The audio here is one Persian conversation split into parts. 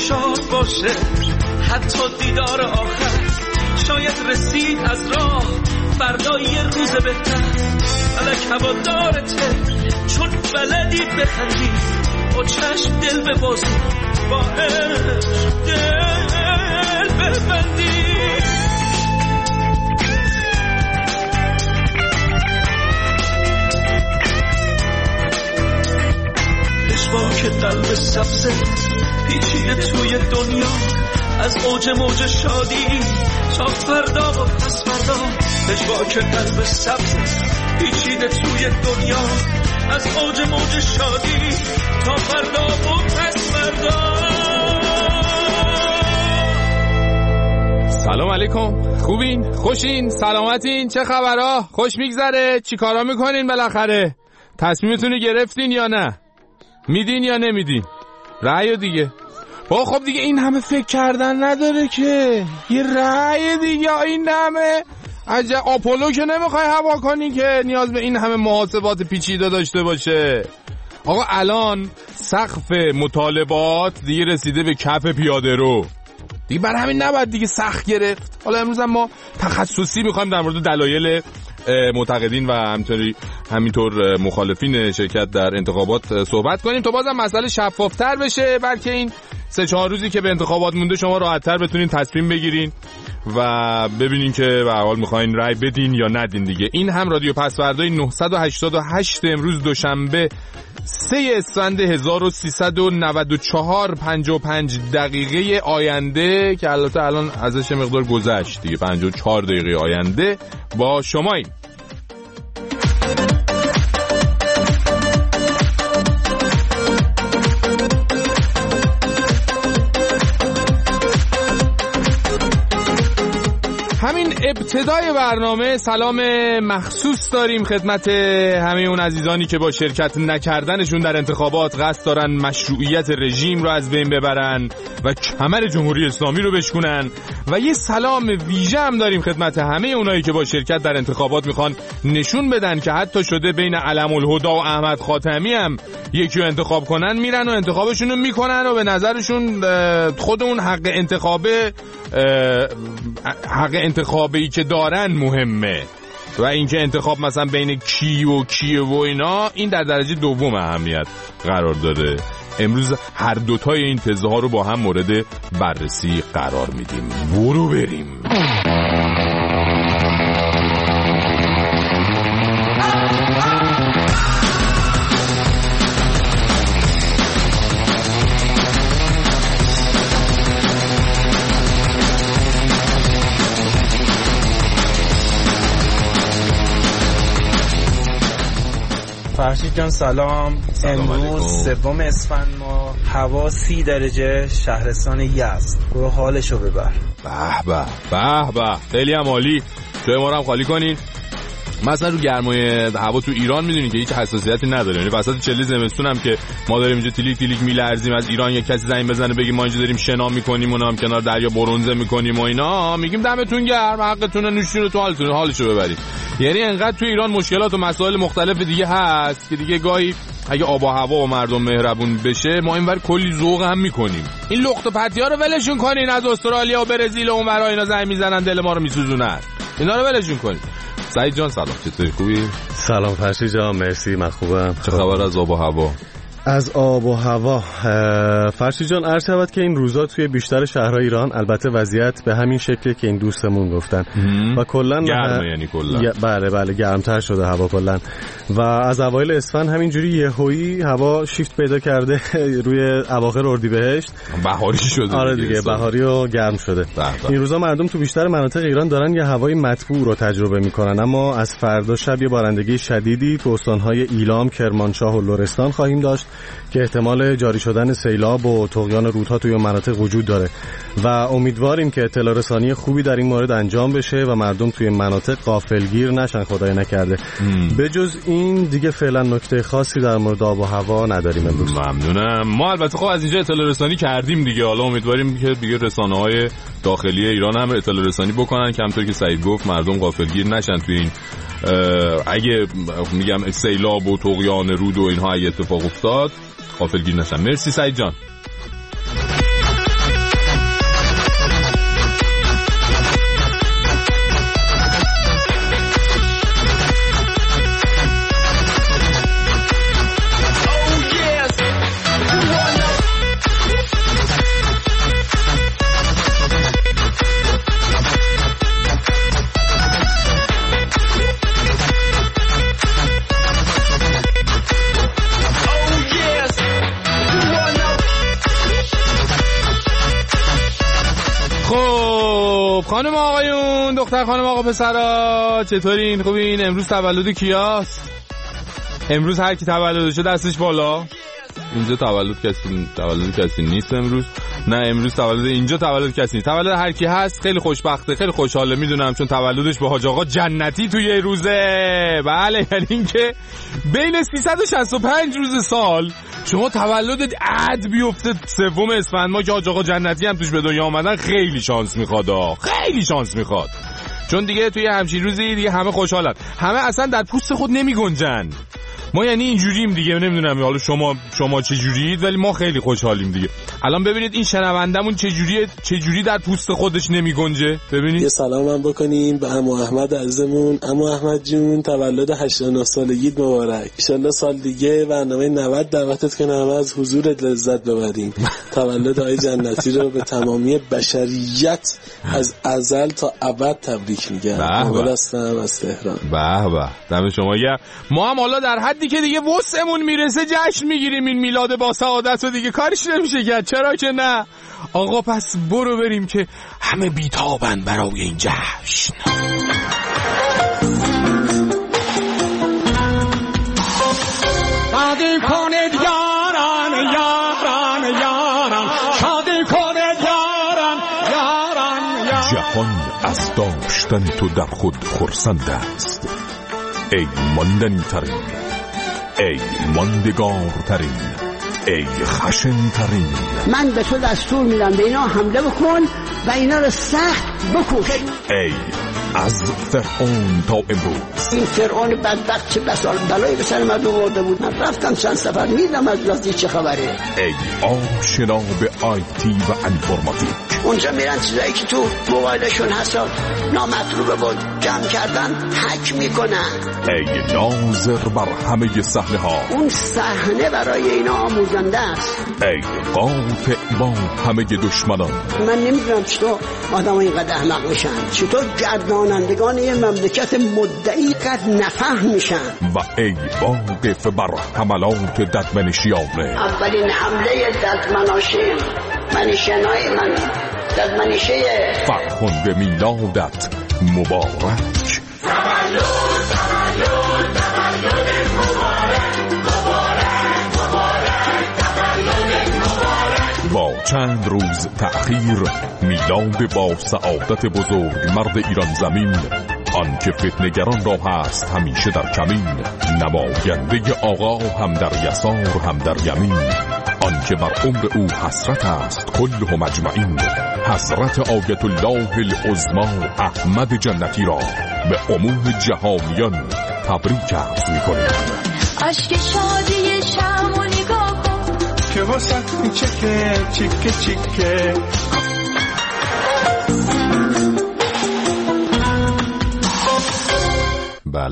شاد باشه، حتی دیدار آخر شاید رسید از راه، فردا یه روز بهتر. فلک هوادارته چون بلدی بخندی، با چشم دل ببازی، با عشق دل ببندی. پشواک قلب سبزه پیچیده توی دنیا، از اوج موج شادی تا فردا و پس فردا. پشواک قلب سبزه پیچیده توی دنیا، از اوج موج شادی تا فردا و پس فردا. سلام علیکم، خوبین؟ خوشین؟ سلامتین؟ چه خبرها؟ خوش میگذره؟ چی کارا میکنین بالاخره؟ تصمیمتونو گرفتین یا نه؟ میدین یا نمیدین؟ رأی دیگه. خب دیگه این همه فکر کردن نداره که، یه رأی دیگه. این همه عجب آپولو که نمیخوای هوا کنی که نیاز به این همه محاسبات پیچیده داشته باشه. آقا الان سقف مطالبات دیگه رسیده به کف پیاده رو دیگه، بر همین نباید دیگه سخت گرفت. حالا امروز ما تخصصی میخوایم در مورد دلایل معتقدین و همینطور مخالفین شرکت در انتخابات صحبت کنیم تا بازم مسئله شفافتر بشه، بلکه این 3-4 روزی که به انتخابات مونده شما راحت‌تر بتونین تصمیم بگیرین و ببینین که به هر حال میخواین رای بدین یا ندین دیگه. این هم رادیو پسوردای 988 امروز دوشنبه 3 اسفند 1394 55 دقیقه آینده که البته الان ازش مقدار گذشت دیگه، 54 دقیقه آینده با شماییم. همین ابتدای برنامه سلام مخصوص داریم خدمت همه اون عزیزانی که با شرکت نکردنشون در انتخابات قصد دارن مشروعیت رژیم رو از بین ببرن و کمر جمهوری اسلامی رو بشکنن، و یه سلام ویژه هم داریم خدمت همه اونایی که با شرکت در انتخابات میخوان نشون بدن که حتی شده بین علم الهدا و احمد خاتمی هم یکی رو انتخاب کنن، میرن و انتخابشون رو میکنن و به نظرشون خود اون حق انتخابی که دارن مهمه، و اینکه انتخاب مثلا بین کی و کیه و اینا این در درجه دوم اهمیت قرار داره. امروز هر دوتای این تزه ها رو با هم مورد بررسی قرار میدیم. برو بریم. فرشید جان سلام. امروز 3 اسفند ما هوا 30 درجه شهرستان یزد. برو حالشو ببر. به به به به، خیلی هم عالی. جای ما رو هم خالی کنین. مثلا رو گرمای هوا تو ایران میدونین که هیچ حساسیتی نداره، یعنی وسط چلی زمستون هم که ما داریم اینجا تیلیک تیلیک میلرزیم از ایران یک کسی زنگ بزنه بگیم ما اینجا داریم شنا میکنیم، اونم کنار دریا برنزه میکنیم و اینا، میگیم دمتون گرم، حقتونه، نوشین رو تو حالتون، حالشو ببرید. یعنی انقدر تو ایران مشکلات و مسائل مختلف دیگه هست که دیگه گاهی اگه آب و هوا و مردم مهربون بشه ما اینور کلی ذوق هم میکنیم. این لخت و پتی‌ها رو ولشون کنین، از استرالیا و برزیل و اونورا اینا زنگ میزنن دل ما رو میسوزونن، اینا رو ولشون کنین. سعید جان سلام، چطوری؟ خوبی؟ سلام فرشید جان، مرسی، من خوبم. چه خبر از آب و هوا؟ از آب و هوا فرشید جان عرض شود که این روزا توی بیشتر شهرهای ایران البته وضعیت به همین شکلی که این دوستمون گفتن و کلا گرمه، یعنی کلا بله گرمتر شده هوا کلا، و از اوایل اسفند همینجوری یهویی هوا شیفت پیدا کرده روی اواخر اردیبهشت بهاری شده. آره دیگه بهاری و گرم شده. این روزا مردم تو بیشتر مناطق ایران دارن یه هوای مطبوع رو تجربه میکنن، اما از فردا شب یه بارندگی شدیدی تو استانهای ایلام، کرمانشاه و لرستان خواهیم داشت که احتمال جاری شدن سیلاب و طغیان رودها توی مناطق وجود داره و امیدواریم که اطلاع رسانی خوبی در این مورد انجام بشه و مردم توی مناطق غافلگیر نشن، خدای نکرده. بجز این دیگه فعلا نکته خاصی در مورد آب و هوا نداریم امروز. ممنونم. ما البته خب از اینجا اطلاع رسانی کردیم دیگه، حالا امیدواریم که دیگه رسانه‌های داخلی ایران هم اطلاع رسانی بکنن که همونطور که سعید گفت مردم غافلگیر نشن توی این اگه میگم سیلاب و طغیان رود و اینها اگه اتفاق افتاد غافلگیر نشن. مرسی سعید جان. خانم آقایون، دختر خانم آقا پسرا، چطورین؟ خوبین؟ امروز تولد کیاست؟ امروز هر کی تولدشه دستش بالا. اینجا تولد کسی نیست امروز. نه امروز تولد اینجا تولد کسی نیست. تولد هر کی هست خیلی خوشبخته، خیلی خوشحاله، میدونم، چون تولدش با حاج آقا جنتی توی روزه. بله، یعنی اینکه بین 365 روز سال شما تولدت عد بیفته سوم اسفند ماه که حاج آقا جنتی هم توش به دنیا آمدن، خیلی شانس میخواد، خیلی شانس میخواد. چون دیگه توی همچین روزی دیگه همه خوشحالن، همه اصلا در پوست خود نمیگنجن. ما یعنی اینجوریم دیگه، نمیدونم حالا شما چه جورید، ولی ما خیلی خوشحالیم دیگه. الان ببینید این شنوندمون چه جوری در پوست خودش نمیگنجه. ببینید. یه سلام هم بکنیم به عمو احمد عزیزمون. عمو احمد جون تولد 89 سالگیت مبارک. ان شاءالله سال دیگه برنامه 90 دعوتت کنم از حضورت لذت ببریم. تولد آقای جنتی رو به تمامی بشریت از ازل تا ابد تبریک میگم. من هستم از تهران. به به، دم شما گرم. ما هم حالا در حدی که دیگه وسعمون میرسه جشن میگیریم این میلاد با سعادت رو، دیگه کارش نمیشه کرد، چرا که نه. آقا پس برو بریم که همه بیتابن برای این جشن. شادی کنید یاران یاران یاران، شادی کنید یاران یاران یاران. جهان از داشتن تو در خود خرسند است، ای ماندنی ترین، ای ماندگار ترین، ای خشن ترین. من به تو دستور میدم به اینا حمله بکن و اینا رو سخت بکش. ای از فرعون تا امروز. این فرعون بدبخت چه بسال بلایی به سر مردم آورده بود. من رفتم چند سفر میدم از لازی چه خبره. ای آشنا به آیتی و انفورماتیک. اونجا میرن چیزایی که تو موبایلشون هست نامطلوبه بود جمع کردن هک میکنن. ای ناظر بر همه صحنه ها. اون صحنه برای اینا آموزنده است. ای قاطع با همه دشمنان. من نمیدونم چطور آدم ها اینقدر احمق میشن، چطور گردانندگان یه مملکت مدعی قد نفهم میشن. و ای واقف بر حملات ددمنشیانه. اولین حمله ددمناشین منشنای من ددمنشه فرخنده میلادت مبارک. تولد تولد تولد مبارک مبارک مبارک تولد مبارک. با چند روز تأخیر میلاد با سعادت بزرگ مرد ایران زمین، آن که فتنگران را هست همیشه در کمین، نماینده آقا هم در یسار هم در یمین، آن که بر عمر او حسرت است کله مجمعین، حضرت آیت الله العظمی احمد جنتی را به عموم جهانیان تبریک عرض می‌کنیم. اشک شادی شمع و نگاه کن که واسه میچکه چیکه چیکه. بله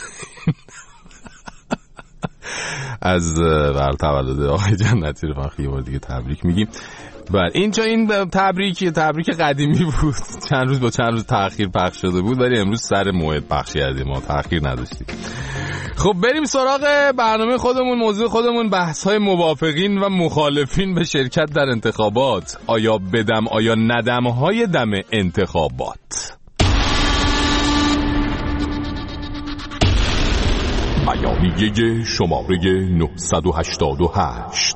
از بر تولد آقای جنتی رو یه بار دیگه تبریک میگیم. بله اینجا این تبریک قدیمی بود، چند روز با چند روز تأخیر پخش شده بود، ولی امروز سر موعد پخش کردیم، ما تأخیر نداشتیم. خب بریم سراغ برنامه خودمون. موضوع خودمون بحث‌های موافقین و مخالفین به شرکت در انتخابات. آیا بدم آیا ندم های دم انتخابات. بیانیه شماره 988.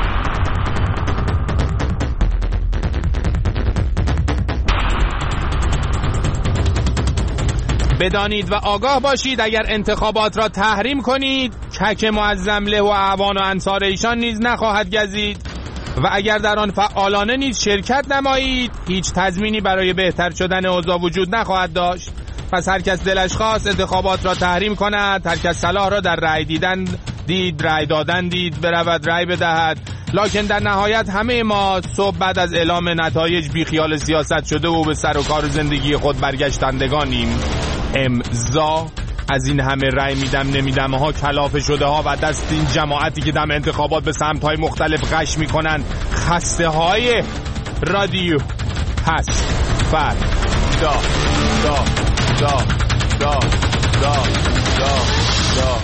بدانید و آگاه باشید اگر انتخابات را تحریم کنید کک معظم له و اعوان و انصار ایشان نیز نخواهد گزید و اگر در آن فعالانه نیز شرکت نمایید هیچ تضمینی برای بهتر شدن اوضاع وجود نخواهد داشت. پس هر کس دلش خواست انتخابات را تحریم کند، هر کس صلاح را در رأی دادن دید برود رأی بدهد. لکن در نهایت همه ما صبح بعد از اعلام نتایج بیخیال سیاست شده و به سر و کار زندگی خود برگشتندگانیم. امضا از این همه رأی میدم نمیدم ها، کلافه شده ها و دست این جماعتی که دم انتخابات به سمت های مختلف غش میکنن، خسته های رادیو هست فر دا دا دا دا دا دا دا.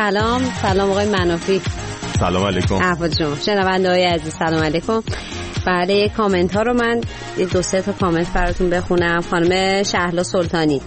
سلام آقای منافی. سلام علیکم. احوال شما شنونده های عزیز، سلام علیکم. بله کامنت ها رو من 2-3 تا کامنت براتون بخونم. خانم شهلا سلطانی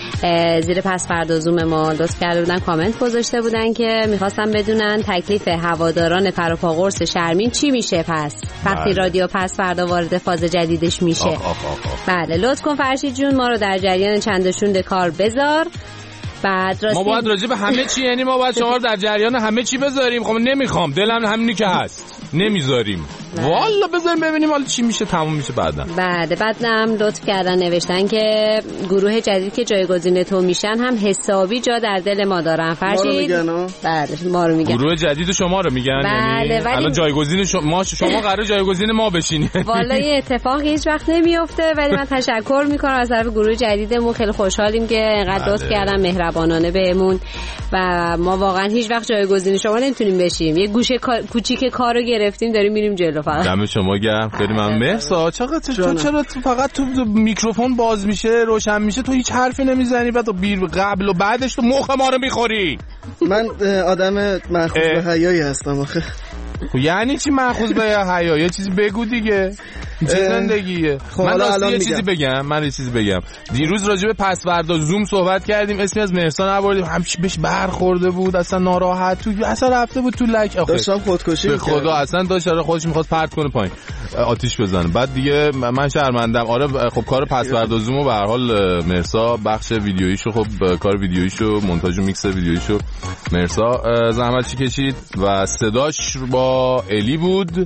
زیر پس فردا زوم ما لطف کرده بودن، کامنت گذاشته بودن که میخواستن بدونن تکلیف هواداران پروپاگورس شرمین چی میشه پس وقتی رادیو پس فردا وارد فاز جدیدش میشه. بله لطف کن فرشید جون ما رو در جریان چندشون کار بذار. بعد ما باید راجع به همه چی، یعنی ما باید شما رو در جریان همه چی بذاریم. خب نمیخوام، دلم همینی که هست نمیذاریم. والا بذاریم ببینیم حالا چی میشه، تموم میشه بعدا. بعدم لطف کردن نوشتن که گروه جدید که جایگزین تو میشن هم حسابی جا در دل ما دارن. فرشید بله ما رو میگن، گروه جدید شما رو میگن. بله یعنی الان جایگزین شما قراره جایگزین ما بشینید. والا این اتفاق هیچ وقت نمیفته، ولی من تشکر میکنم از طرف گروه جدیدمون. خیلی خوشحالیم که اینقدر لطف کردن مهربانانه بهمون و ما واقعا هیچ وقت جایگزین شما نمیتونیم بشیم. یه گوشه کوچیک کارو گرفتیم داریم میریم جلو. فقط دم شما گرم. خیلی ممنون. مهسا چرا فقط تو میکروفون باز میشه روشن میشه تو هیچ حرفی نمیزنی، بعد قبل و بعدش تو مخ ما رو میخوری؟ من آدم مأخوذ به حیایی هستم آخه. یعنی چی مأخوذ به حیا؟ یه چیزی بگو دیگه. زندگیه. من یه چیزی بگم. دیروز راجع به پسوردا زوم صحبت کردیم، اسمی از مهرسان آوردیم، همش بهش برخورده بود، اصلا ناراحت تو اصلا رفته بود تو لک. آخه داشتم خودکشی به خدا اصلا داشت خودش می‌خواست پرت کنه پایین، آتیش بزنه. بعد دیگه من شرمندم. آره خب کار پسوردا زومو به هر حال مهرسا بخش ویدیوییشو، خب کار ویدیوییشو، مونتاژ و میکس ویدیوییشو مهرسا زحمتش کشید و صداش با الی بود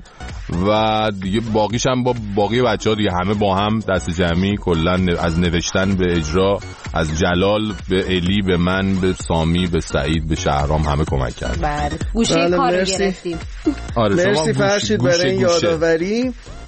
و دیگه باقیش هم با باقی بچه‌ها دیگه، همه با هم دست جمعی کلا از نوشتن به اجرا، از جلال به الی به من به سامی به سعید به شهرام همه کمک کردن. بله گوشه کارو گرفتیم. آره مرسی فرشید برای این یادآوری.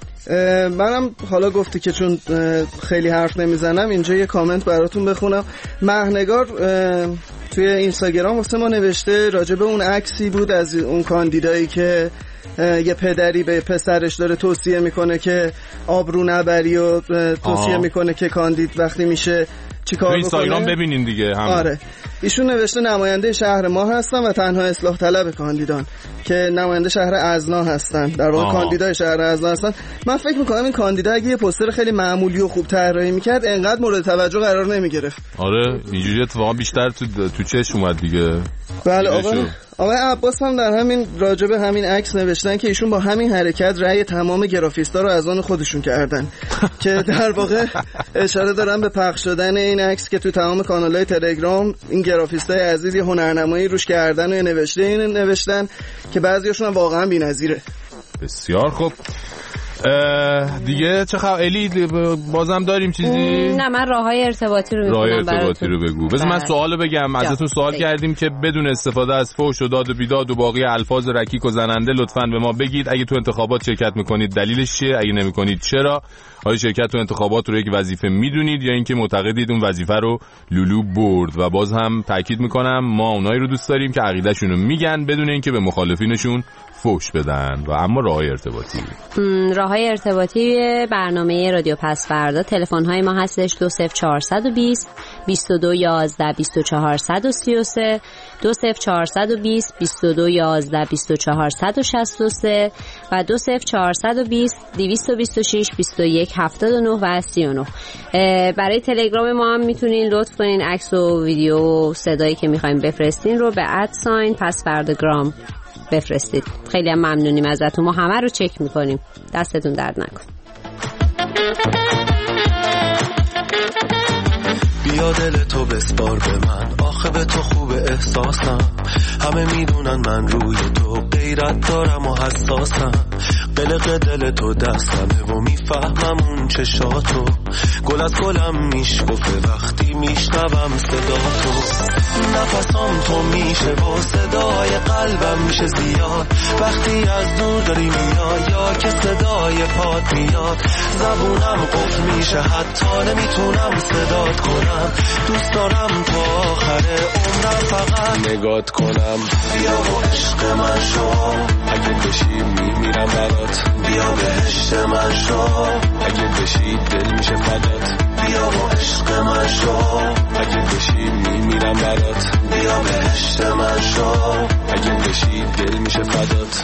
منم حالا گفتی که چون خیلی حرف نمیزنم اینجا یه کامنت براتون بخونم. مهنگار توی اینستاگرام واسه ما نوشته راجع به اون عکسی بود از اون کاندیدایی که یه پدری به پسرش داره توصیه میکنه که آبرو نبری و توصیه میکنه که کاندید وقتی میشه چیکار بکنه. اینستاگرام ببینین دیگه هم. آره ایشون نوشته نماینده شهر ما هستن و تنها اصلاح طلب کاندیدان که نماینده شهر ازنا هستن، در واقع کاندیدای شهر ازنا هستن. من فکر میکنم این کاندیدا اگه یه پوستر خیلی معمولی و خوب طراحی میکرد انقدر مورد توجه قرار نمیگرفت. آره اینجوری اتفاقا بیشتر تو چشم اومد دیگه. بله آقای عباس هم در همین راجع به همین عکس نوشتن که ایشون با همین حرکت رأی تمام گرافیستا رو از آن خودشون کردن که در واقع اشاره دارن به پخش شدن این عکس که تو تمام کانال‌های تلگرام این گرافیستای عزیز یه هنرنمایی روش کردن و نوشتن که بعضیاشون واقعا بی‌نظیره. بسیار خوب. دیگه چه خبر الی؟ بازم داریم چیزی؟ نه من راههای ارتباطی رو بگو. بذار من سوالو بگم. ازتون سوال کردیم که بدون استفاده از فحش و داد و بیداد و باقی الفاظ رکیک و زننده لطفاً به ما بگید اگه تو انتخابات شرکت میکنید دلیلش چیه، اگه نمیکنید چرا، آیا شرکت تو انتخابات رو یک وظیفه میدونید یا اینکه معتقدید اون وظیفه رو لولو برد. و باز هم تاکید میکنم ما اونایی رو دوست داریم که عقیدهشون رو میگن بدون اینکه به مخالفینشون فحش بدن. و اما راههای ارتباطی برنامه رادیو پس فردا تلفن‌های ما هستش 20420 2211 24133 20420 2211 24163 و 20420 226 2179 و 39. برای تلگرام ما هم میتونین لطف کنین عکس و ویدیو و صدایی که میخوایم بفرستین رو به @پسفرداگرام بفرستید. خیلی هم ممنونیم ازتون، ما همه رو چک میکنیم. دستتون درد نکن. بیا دل تو بسپار به من، آخه به تو خوب احساسم. همه میدونن من روی تو غیرت دارم و حساسم. قلق دل تو دستمه و میفهمم اون چشاتو. گل از گلم میشکفه وقتی میشنوم صدا تو. نفسام تو میشه و صدای قلبم میشه زیاد وقتی از دور داری میاد یا که صدای پات میاد. زبونم قفل میشه حتی نمیتونم صدات کنم. دوست دارم تا آخر عمرم فقط نگات کنم. بیا و عشق من شو، اگه بشی میمیرم برات. بیا بهشت من شو، اگه بشی دل میشه فدات. بیا و عشق من شو، اگه بشی میمیرم برات. بیا بهشت من شو، اگه بشی دل میشه فدات.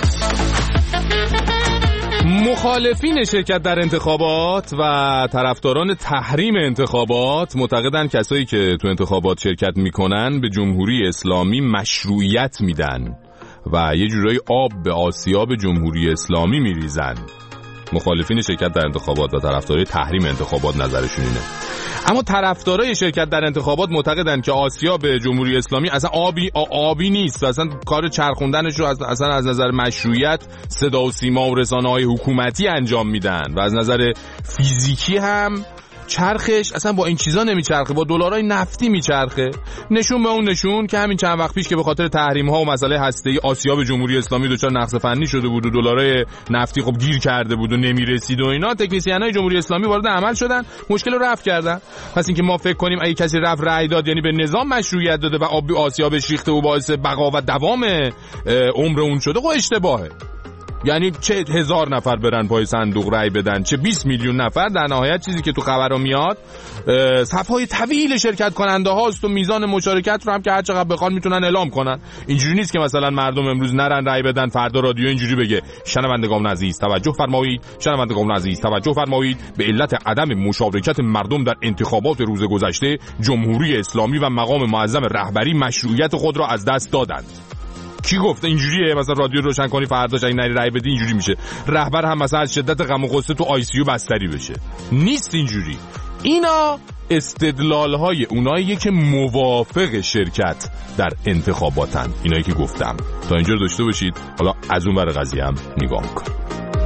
مخالفین شرکت در انتخابات و طرفداران تحریم انتخابات معتقدن کسایی که تو انتخابات شرکت میکنن به جمهوری اسلامی مشروعیت میدن و یه جورایی آب به آسیاب جمهوری اسلامی میریزن. مخالفین شرکت در انتخابات و طرفدارای تحریم انتخابات نظرشون اینه. اما طرفدارای شرکت در انتخابات معتقدن که آسیاب جمهوری اسلامی اصلا آبی نیست و اصلا کار چرخوندنش رو اصلا از نظر مشروعیت صدا و سیما و رسانه‌های حکومتی انجام میدن و از نظر فیزیکی هم چرخش اصلا با این چیزا نمیچرخه، با دلارای نفتی میچرخه. نشون به اون نشون که همین چند وقت پیش که به خاطر تحریم ها و مسئله هسته‌ای آسیاب جمهوری اسلامی دچار نقص فنی شده بود و دلارای نفتی خب گیر کرده بود و نمیرسید و اینا، تکنسین‌های جمهوری اسلامی وارد عمل شدن، مشکل رو رفع کردن. پس اینکه ما فکر کنیم اگه کسی رفت رأی داد یعنی به نظام مشروعیت داده و آسیابش ریخته و باعث بقا و دوام عمر اون شده، خب اشتباهه. یعنی چه 1000 نفر برن پای صندوق رای بدن، چه 20 میلیون نفر، در نهایت چیزی که تو خبرها میاد صفهای طویل شرکت کننده هاست و میزان مشارکت رو هم که هر چقدر بخوان میتونن اعلام کنن. اینجوری نیست که مثلا مردم امروز نرن رای بدن فردا رادیو اینجوری بگه شنوندگان عزیز توجه فرمایید، شنوندگان عزیز توجه فرمایید، به علت عدم مشارکت مردم در انتخابات روز گذشته جمهوری اسلامی و مقام معظم رهبری مشروعیت خود را از دست دادند. کی گفته اینجوریه؟ مثلا رادیو روشن کنی فرداش اگه نری رای بدی اینجوری میشه، رهبر هم مثلا از شدت غم و غصه تو آی سی یو بستری بشه. نیست اینجوری. اینا استدلال‌های اوناییه که موافق شرکت در انتخاباتن، اینایی که گفتم. تا اینجا رو داشته باشید. حالا از اون ور قضیه هم نگاه می‌کنیم.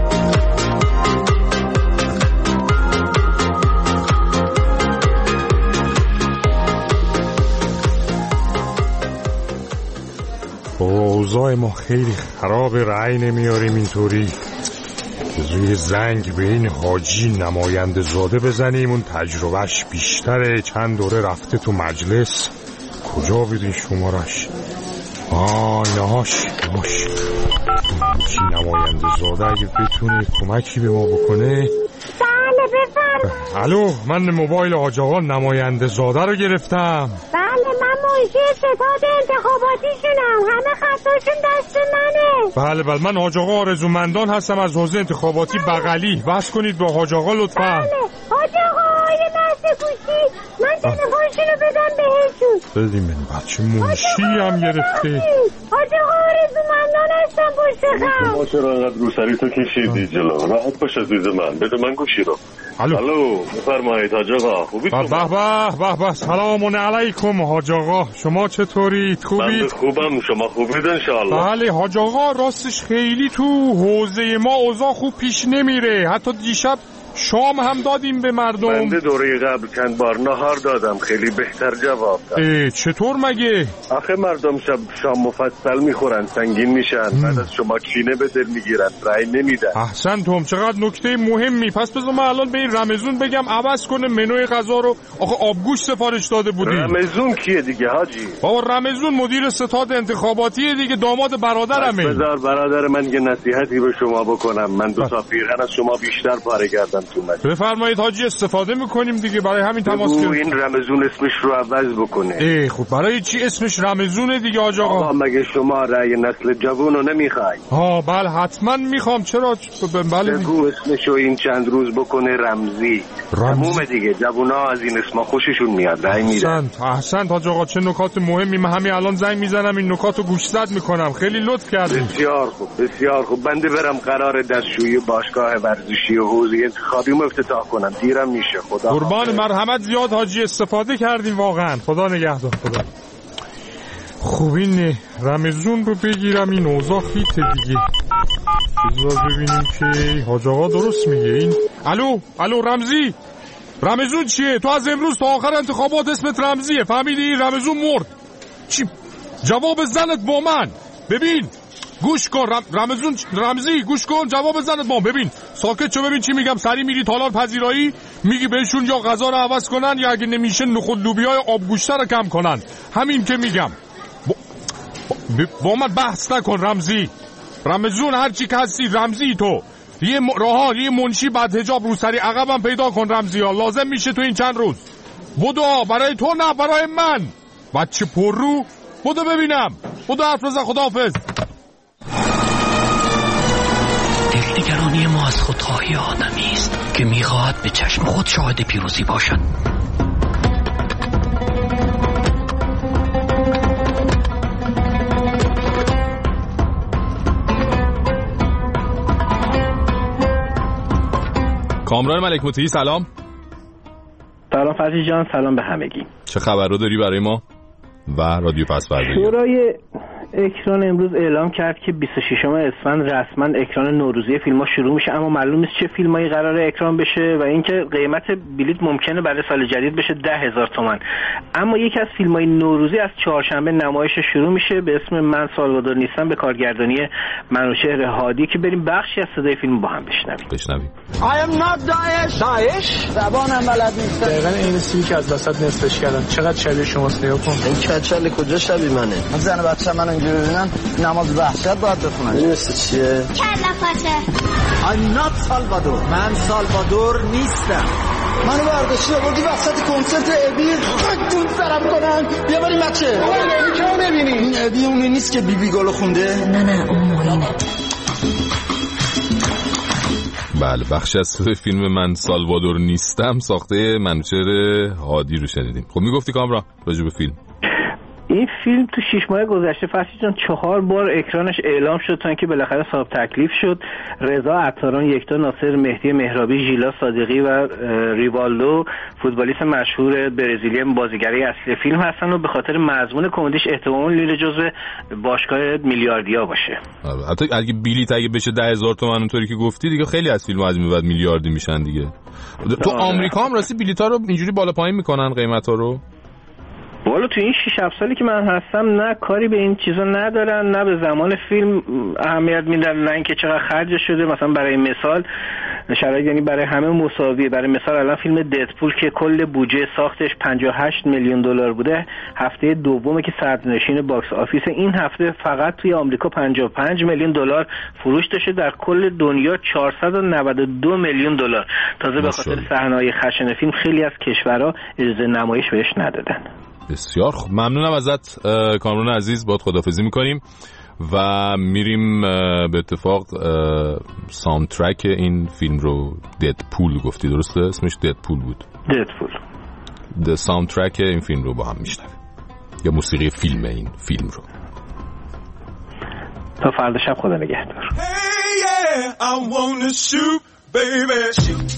اوضاع ما خیلی خراب، رأی نمیاریم اینطوری. روی زنگ به این حاجی نماینده زاده بزنیم، اون تجربهش بیشتره، چند دوره رفته تو مجلس. کجا بدین شمارش؟ اینهاش حاجی نماینده زاده اگه بتونه کمکی به ما بکنه. بله بفرمایید. الو، من موبایل حاج آقا نماینده زاده رو گرفتم. بله من منشی ستاد انتخاباتیشونم، همه خطاشون دست منه. بله من حاج آقا آرزومندان هستم از حوزه انتخاباتی بغلی. بس کنید با حاج آقا لطفا. بله حاج آقا یه لحظه گوشی، من تلفنشونو بدم بهشون. بدیم من بچه منشی هم گرفته. حاج آقا آرزومندان هستم پشت خط. ما چرا انقدر روسری تو کشیدی جلو؟ راحت باش عزیز من، بده من گوشی رو. الو بفرمایید حاج آقا، خوبید؟ به سلام علیکم حاج آقا، شما چطورید؟ خوبید؟ من خوبم، شما خوبید انشاءالله؟ بله حاج آقا، راستش خیلی تو حوزه ما اوضاع خوب پیش نمیره. حتی دیشب شام هم دادیم به مردم. بنده دوره قبل چند بار نهار دادم، خیلی بهتر جواب داد. چطور مگه؟ آخه مردم شام مفصل میخورن، سنگین میشن، بعد از شما کینه به دل میگیرن، رأی نمیدن. احسنتم، چقدر نکته مهمی. پس بذار من الان به این رمزون بگم عوض کنه منوی غذا رو. آخه آبگوش سفارش داده بودیم. رمزون کیه دیگه حاجی؟ بابا رمزون مدیر ستاد انتخاباتیه دیگه، داماد برادرمه. بذار برادر من یه نصیحتی به شما بکنم. من 2 تا پیرهن از شما بیشتر پاره کردم. بفرمایید حاجی، استفاده میکنیم دیگه، برای همین تماس گرفتیم. این رمزون اسمش رو عوض بکنه. خب برای چی اسمش رمزونه دیگه حاج آقا؟ مگه شما رأی نسل جوونو نمیخوای؟ بله حتما میخوام. چرا؟ بله بگو اسمشو این چند روز بکنه رمزی. تموم دیگه، جوونا از این اسما خوششون میاد، رأی میدن. احسنت حاج آقا، چه نکات مهمی. من همین الان زنگ میزنم این نکاتو گوشزد میکنم. خیلی لطف کردین. بسیار خوب. بنده برم قرار دستشویی باشگاه ورزشی و حوزه انتخابی افتتاح کنم، دیرم میشه. خدا قربان مرحمت زیاد حاجی، استفاده کردیم واقعا. خدا نگهدار. خدا خوب. این رمزون رو بگیرم، این اوضاع خیته دیگه. بذار ببینیم که حاج آقا درست میگه. این الو رمزون چیه؟ تو از امروز تا آخر انتخابات اسمت رمزیه، فهمیدی؟ رمزون مرد. چی؟ جواب زنت با من. ببین گوش کن رمزی گوش کن، جواب زنت با. ببین ساکت شو، ببین چی میگم. سری میری تالار پذیرایی، میگی بهشون یا غذا رو عوض کنن یا اگه نمیشه نخود لوبیای آبگوشت رو کم کنن. همین که میگم. با من بحث نکن رمزون، هر چی که هستی رمزی. تو یه منشی بعد حجاب روسری عقبم پیدا کن رمزی ها، لازم میشه تو این چند روز. بدو برای تو نه برای من. بچه پر رو بودو ببینم. بودو حرف بزن. خداحافظ. دلنگرانی ما از خودخواهی آدمی است که میخواهد به چشم خود شاهد پیروزی باشد. کامران ملک مطیعی سلام. سلام فرشید جان، سلام به همگی. چه خبر رو داری برای ما و رادیو پس‌فردا؟ شورای اکران امروز اعلام کرد که 26 اسفند رسما اکران نوروزی فیلم‌ها شروع میشه، اما معلوم نیست چه فیلمایی قراره اکران بشه و اینکه قیمت بلیت ممکنه برای سال جدید بشه 10,000 تومان. اما یکی از فیلم‌های نوروزی از چهارشنبه نمایش شروع میشه به اسم من سالوادور نیستم، به کارگردانی منوچهر هادی، که بریم بخشی از صدای فیلم با هم بشنویم. I am not Daesh. زبانم بلد نیستم. دقیقاً این چیزی که از وسط نصفش کردن. چقدر شبیه شماست نگاه کن. این کچل کجا شبیه منه؟ زن بچه من اینجوری ببینن نماز وحشت باید بخونن. این مثل چیه؟ کلا پاته. I'm not Salvador. من سالوادور نیستم. منو برداشتی آوردی وسط کنسرت ابی خودتون سرم کنن. بیا بریم بچه. اون ابی که نبینی. این ابی اونی نیست که بیبی گلو خونده؟ نه اون مورینه. بله، بخش از فیلم من سالوادور نیستم ساخته منوچهر هادی رو شنیدیم. خب میگفتی کامران راجع به فیلم؟ این فیلم تو 6 ماه گذشته فرشید جان 4 بار اکرانش اعلام شد تا اینکه بالاخره صاحب تکلیف شد. رضا عطاران، یکتا ناصر، مهدی مهرابی، ژیلا صادقی و ریوالدو فوتبالیست مشهور برزیلی بازیگری اصلی فیلم هستن و به خاطر مضمون کمدیش احتمالاً لیره جزو باشگاه میلیاردیا باشه. حتی اگه بلیط اگه بشه 10,000 تومان اونطوری که گفتی دیگه خیلی از فیلم‌ها از این بعد میلیاردی میشن دیگه. تو آمریکا هم راستی بلیط‌ها رو اینجوری بالا پایین میکنن قیمتا رو؟ والا تو این 6-7 سالی که من هستم نه کاری به این چیزا ندارن، نه به زمان فیلم اهمیت میدن، نه اینکه چقدر خرج شده. مثلا برای مثال شرایط یعنی برای همه مساویه. برای مثال الان فیلم ددپول که کل بودجه ساختش 58 میلیون دلار بوده، هفته دومه که صدرنشین باکس آفیس، این هفته فقط توی آمریکا 55 میلیون دلار فروش داشته، در کل دنیا 492 میلیون دلار. تازه به خاطر صحنه‌های خشن فیلم خیلی از کشورها اجازه نمایش بهش ندادن. بسیار خب، ممنونم ازت کامران عزیز. باهات خداحافظی میکنیم و میریم به اتفاق ساوندترک این فیلم رو ددپول گفتی درسته؟ اسمش ددپول بود. ددپول. ساوندترک این فیلم رو با هم میشنویم یا موسیقی فیلم این فیلم رو. تا فردا شب خدا نگهدار. Hey yeah, I wanna shoot baby shoot.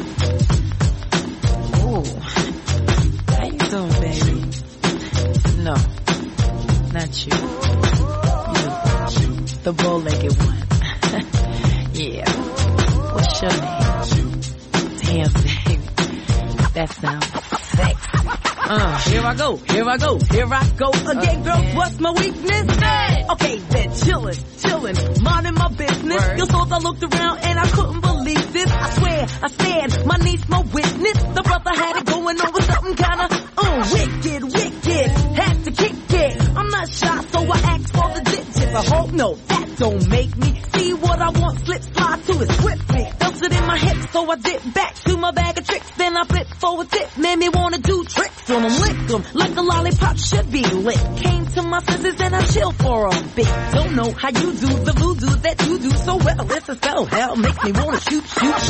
How you doing, baby? No, not you. You, the bow-legged one. Yeah. What's your name? Damn, baby. That sounds sexy. Here I go again, girl. What's my weakness? Okay, then chillin', minding my business. Your thoughts, I looked around and I couldn't believe this. I swear, I stand, my niece, my witness. The brother had it going on with something kinda wicked. Had to kick it. I'm not shy, so I asked for the digits. I hope no, that don't make me see what I want. Slip slide to it swiftly. Felt it in my hips, so I dip back to my bag of tricks. Then I flip for a tip, made me wanna do tricks on them, lick them like a lollipop should be lit. Came to my senses and I chill for a bit. Don't know how you do the voodoo that you do so well. It's a spell, hell makes me wanna shoot.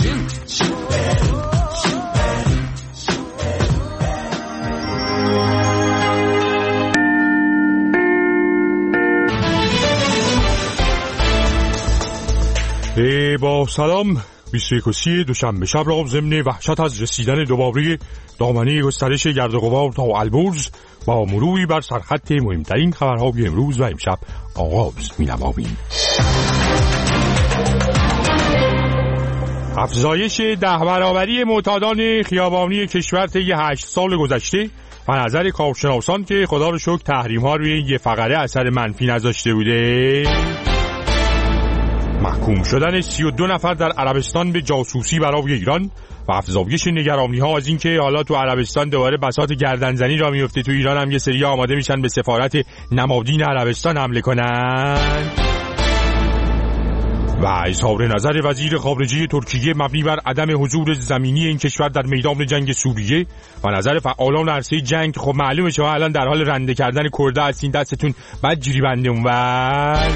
با سلام 21 دوشنبه شب را ضمن وحشت از رسیدن دوباره دامنه گسترش گرد و غبار تا البرز با مروری بر سرخط مهمترین خبرهای امروز و امشب آغاز می‌نماییم. افزایش 10 برابری معتادان خیابانی کشور طی 8 سال گذشته و نظر کارشناسان که خدا رو شکر تحریم‌ها روی یه فقره اثر منفی نذاشته بوده، محکوم شدن 32 نفر در عربستان به جاسوسی برای ایران و افزایش نگرانی‌ها از این که حالا تو عربستان دوباره بساط گردنزنی را میفته، تو ایران هم یه سری آماده میشن به سفارت نمادین عربستان حمله کنن، و و اظهار نظر وزیر خارجه ترکیه مبنی بر عدم حضور زمینی این کشور در میدان جنگ سوریه و نظر فعالان عرصه جنگ. خب معلومه شما الان در حال رنده کردن کرده هستین، دستتون بدجوری بنده اونور.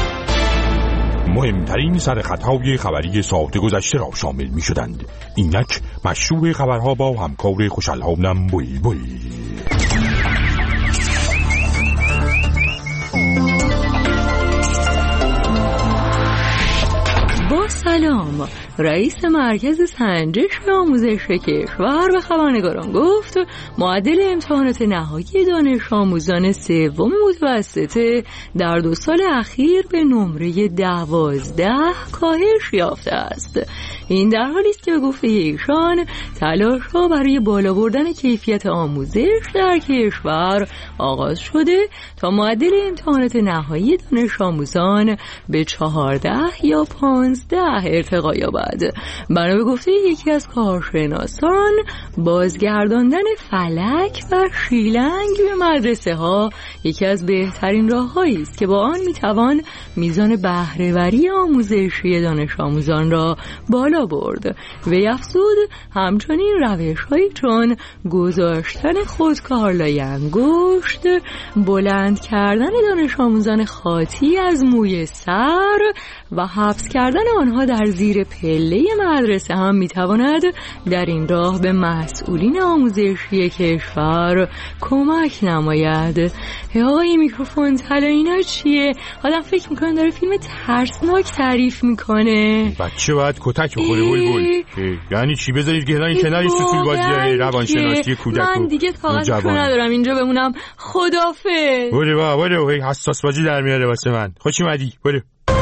مهمترین سرخطهای خبری ساعت گذشته را شامل می شدند. اینک مشروع خبرها با همکار خوش‌الحالم بلبل. با سلام، رئیس مرکز سنجش آموزش کشور به خبرنگاران گفت معدل امتحانات نهایی دانش آموزان سوم متوسطه در 2 سال اخیر به نمره 12 کاهش یافته است. این در حالی است که به گفته ایشان تلاش‌ها برای بالا بردن کیفیت آموزش در کشور آغاز شده تا معدل امتحانات نهایی دانش آموزان به 14 یا 15 ارتقا یابد. بنا به گفته یکی از کارشناسان، بازگرداندن فلک و شیلنگ به مدرسه ها یکی از بهترین راه‌هایی است که با آن میتوان میزان بهره‌وری آموزشی دانش آموزان را بالا برد. وی افزود همچنین روش‌هایی چون گذاشتن خودکارلای انگشت، بلند کردن دانش آموزان خاطی از موی سر و حبس کردن آنها در زیر پله مدرسه هم میتواند در این راه به مسئولین آموزشی کشور کمک نماید. آقای میکروفون طلا اینا چیه؟ آدم فکر میکنه داره فیلم ترسناک تعریف میکنه. بچه باید کتک بخوره بلبل. یعنی چی؟ بذارید کنارش تو فیلم بازی روانشناسی کودک. من دیگه کاغذ ندارم اینجا بمونم. خدافظ. برو حساس بازی در میاره واسه من. خوش اومدی. برو.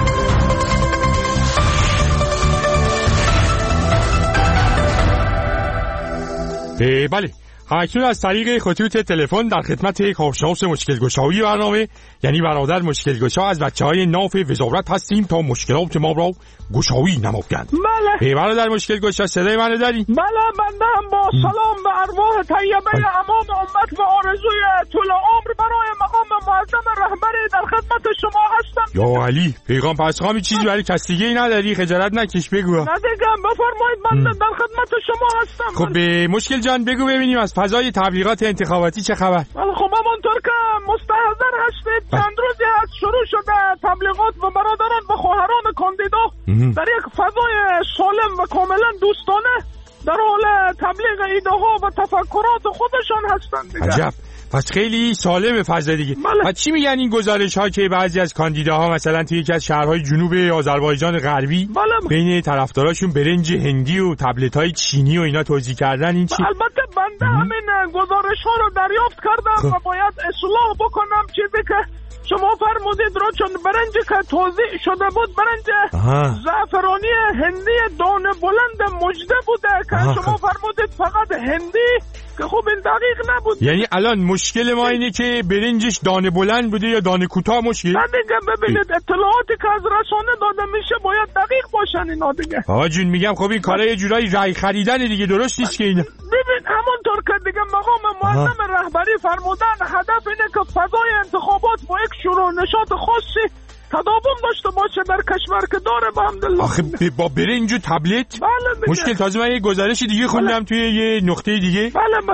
بله، اکنون از طریق خطوط تلفن در خدمت کارشناس مشکل‌گشایی برنامه یعنی برادر مشکل‌گشا از بچه‌های ناف وزارت هستیم تا مشکلات ما را گشایی نمایند. بله. برادر مشکل‌گشا صدای منو داری؟ بله، بنده هم با سلام به ارواح طیبه امام امت و آرزوی طول عمر برای مقام معظم رهبری در خدمت شما هستم. یا علی، پیغام پسخامی چیزی برای کس دیگه‌ای نداری؟ خجالت نکش بگو. نه دیگه، بفرمایید، بنده در خدمت شما هستم. خب به مشکل جان بگو ببینیم از فضای تبلیغات انتخاباتی چه خبر؟ خب همونطور که مستحضر هستید چند روزی از شروع شده تبلیغات و برادران و خواهران کاندیدا در یک فضای سالم و کاملا دوستانه در حال تبلیغ ایده ها و تفکرات خودشان هستند دیگه. عجب، پس خیلی سالم فضا دیگه. بله. چی میگن این گزارش ها که بعضی از کاندیداها مثلا توی یکی از شهرهای جنوب آذربایجان غربی بین طرفداراشون برنج هندی و تبلت های چینی و اینا توزیع کردن؟ این چی؟ البته بنده همین گزارش ها رو دریافت کردم و باید اصلاح بکنم چیزی که شما فرمودید رو، چون برنج که توزیع شده بود برنج زعفرانی هندی دانه بلند مژده بوده که شما فرمودید فقط هندی، که خب این دقیق نبود. یعنی الان مشکل ما اینه که برنجش دانه بلند بوده یا دانه کوتاه مشکل؟ نه دیگه، ببینید اطلاعاتی که از رسانه داده میشه باید دقیق باشن اینا دیگه. آقا جون میگم خب این کارا یه جورایی رای خریدن دیگه، درست نیست که اینا. ببین همونطور که دیگه مقام معظم رهبری فرمودن هدف اینه که فضای انتخابات با یک شروع نشاط خاصی تداوم داشته باشه در کشور که داره بحمدالله. آخه با برنج و تبلت؟ بله مشکل. تازه من یه گزارش دیگه خوندم توی یه نقطه دیگه.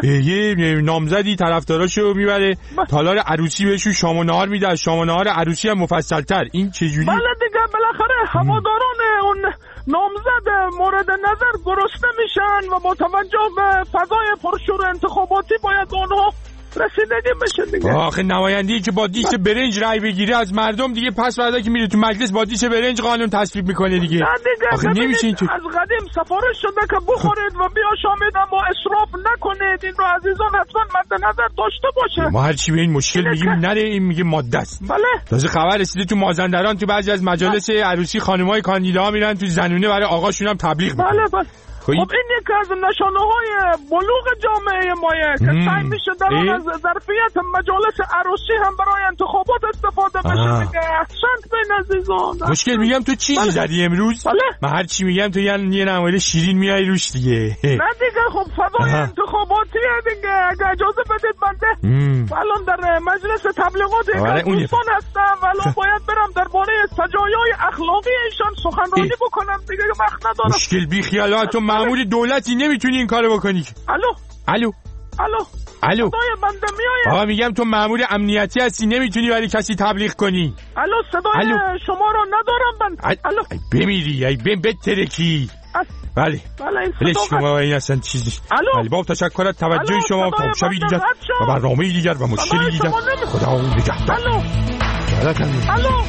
یه نامزدی طرفداراشو میبره تالار عروسی بهشون شام و نهار میده، از شام و نهار عروسی هم مفصل‌تر. این چه جوری؟ بله دیگه، بالاخره هواداران اون نامزد مورد نظر گرسنه میشن و با توجه به فضای پرشور انتخاباتی باید اونها رسیدگی بشه دیگه. آخه نماینده‌ای که با دیش برنج رای بگیره از مردم دیگه پس فردا که میره تو مجلس با دیش برنج قانون تصویب میکنه دیگه. آخه نمیشه اینطور. از قدیم سفارش شده که بخورید و بیاشامید اما اسراف نکنید. این رو عزیزان حتما مد نظر داشته باشه. ما هر چی به این مشکل میگیم نره، این میگه ماده است. بله. تازه خبر رسیده تو مازندران تو بعضی از مجالس عروسی خانمای کاندیداها میرن تو زنونه برای آقاشون هم تبلیغ میکنن. بله. خب این یکی از نشانه‌های بلوغ جامعه مایه که سعی میشه در اون از ظرفیت مجالس عروسی هم برای انتخابات استفاده بشه دیگه. احسنت بین عزیزان. مشکل میگم تو چی زدی امروز؟ بله. من هر چی میگم تو یه نمایل شیرین میای روش دیگه. نه دیگه، خب فضای انتخاباتیه دیگه. اگه اجازه بدید بنده الان در مجلس تبلیغات دوستان هستم و الان باید برم درباره سجایای اخلاقی ایشان سخنرانی بکنم دیگه وقت ندارم. مشکل بی خیالات، تو مأمور دولتی نمیتونی این کارو بکنی. الو صدای بنده میآید؟ آقا میگم تو مأمور امنیتی هستی نمیتونی برای کسی تبلیغ کنی. صدای شما رو ندارم بنده. بمیری ای بترکی. بله این شما این اصلا چیزی. بله با تشکر توجه شما. تا شبی دیگر و برنامه‌ای دیگر و مشکلی دیگر. خدا نگهدار. الو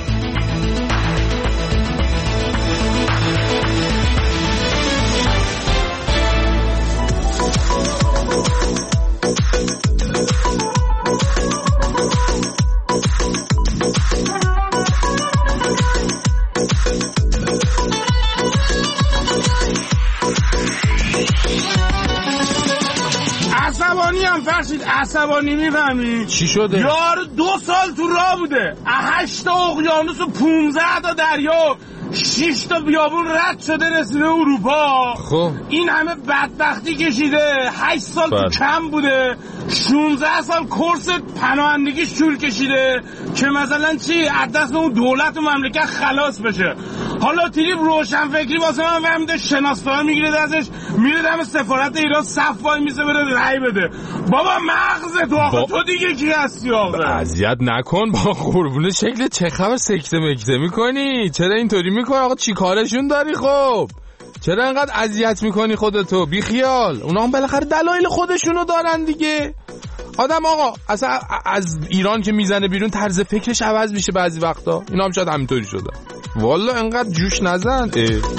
عصبانی هم فرشید، عصبانی میفهمی؟ چی شده؟ یار 2 سال تو راه بوده، 8 تا اقیانوس و 15 تا دریا 6 تا بیابون رد شده رسیده اروپا. خب این همه بدبختی کشیده، 8 سال تو کم بوده، 16 سال کورس پناهندگی شور کشیده که مثلا چی از دست اون دولت و مملکت خلاص بشه. حالا تریپ روشن فکری واسه من فهمیده، شناسنامه میگیره ازش، میره دم سفارت ایران صف وای میسه بره رأی بده. بابا مغز تو آخه تو دیگه کی هستی آخه؟ اذیت نکن با قربون شکل چه خبر سکته مکته میکنی؟ چرا اینطوری میکنی آقا؟ چی کارشون داری خب؟ چرا انقدر اذیت میکنی خودتو؟ بی خیال، اونا هم بالاخره دلایل خودشونو دارن دیگه. آدم آقا اصلا از ایران که میزنه بیرون طرز فکرش عوض میشه بعضی وقتا. اینا هم شاید همینطوری شده. والا انقدر جوش نزن.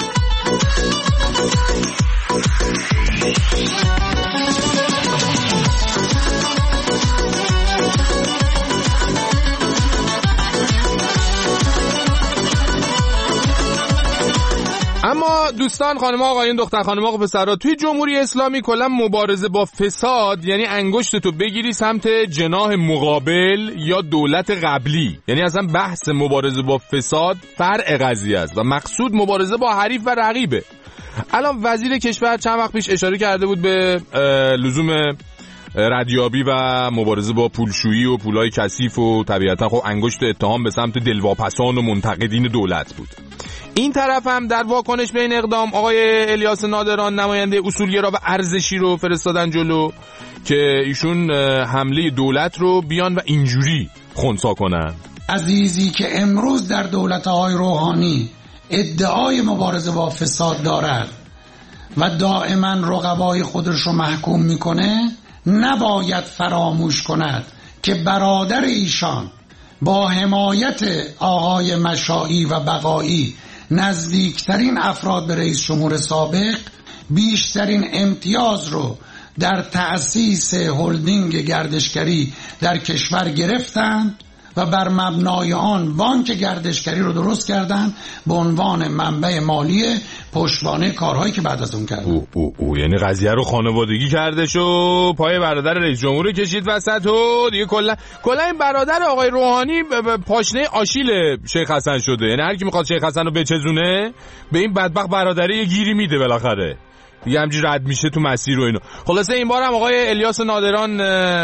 اما دوستان، خانم آقایون، دختر خانم آقا پسرا، توی جمهوری اسلامی کلا مبارزه با فساد یعنی انگشتتو بگیری سمت جناح مقابل یا دولت قبلی. یعنی اصلا بحث مبارزه با فساد فرع قضیه است و مقصود مبارزه با حریف و رقیبه. الان وزیر کشور چند وقت پیش اشاره کرده بود به لزوم ردیابی و مبارزه با پولشویی و پولای کثیف و طبیعتا خب انگشت اتهام به سمت دلواپسان و منتقدین دولت بود. این طرف هم در واکنش به این اقدام آقای الیاس نادران نماینده اصولگرا و ارزشی رو فرستادن جلو که ایشون حمله دولت رو بیان و اینجوری خنثی کنن. عزیزی که امروز در دولت‌های روحانی ادعای مبارزه با فساد دارد و دائما رقبای خودش رو محکوم میکنه، نباید فراموش کند که برادر ایشان با حمایت آقای مشائی و بقایی، نزدیکترین افراد به رئیس جمهور سابق، بیشترین امتیاز رو در تأسیس هلدینگ گردشگری در کشور گرفتند و بر مبنای آن بانک گردشگری رو درست کردن به عنوان منبع مالی پشتوانه کارهایی که بعد از اون کردن. یعنی قضیه رو خانوادگی کردش و پای برادر رئیس جمهور کشید وسط و دیگه کلا این برادر آقای روحانی پاشنه آشیل شیخ حسن شده. یعنی هر کی میخواد شیخ حسن رو بچزونه به این بدبخت برادره یه گیری میده بالاخره دیگه، همجوری رد میشه تو مسیر و اینو. خلاصه این بار هم آقای الیاس نادران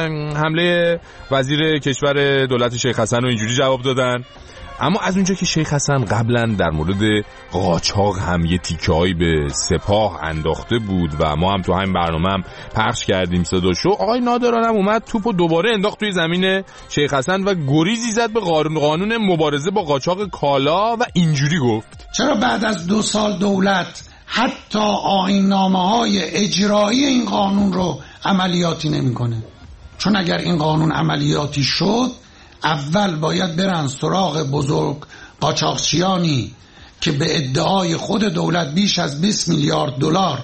حمله وزیر کشور دولت شیخ حسن رو اینجوری جواب دادن. اما از اونجا که شیخ حسن قبلا در مورد قاچاق هم یه تیکه‌ای به سپاه انداخته بود و ما هم تو همین برنامه هم پخش کردیم صداشو، آقای نادران هم اومد توپو دوباره انداخت توی زمین شیخ حسن و گریزی زد به قانون مبارزه با قاچاق کالا و اینجوری گفت چرا بعد از 2 سال دولت حتی آیین‌نامه‌های اجرایی این قانون رو عملیاتی نمی‌کنه؟ چون اگر این قانون عملیاتی شد، اول باید برن سراغ بزرگ قاچاقچیانی که به ادعای خود دولت بیش از 20 میلیارد دلار